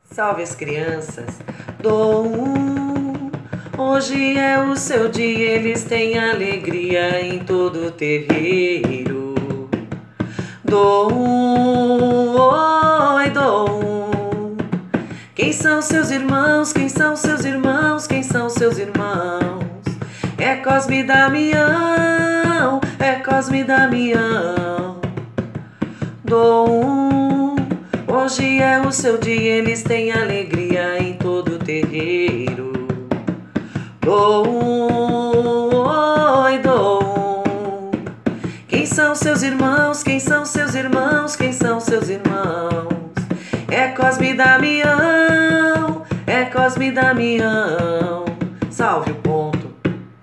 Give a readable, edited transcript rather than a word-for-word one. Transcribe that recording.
Salve as crianças, dou um. Hoje é o seu dia, eles têm alegria em todo o terreiro. Dou um, oi, dou um. Quem são seus irmãos? Quem são seus irmãos? Quem são seus irmãos? É Cosme e Damião, é Cosme e Damião. Dou um, hoje é o seu dia, eles têm alegria em todo o terreiro. Dou um, oi, dou um. Quem são seus irmãos? Quem são seus irmãos? Quem são seus irmãos? É Cosme e Damião, é Cosme e Damião. Salve o povo.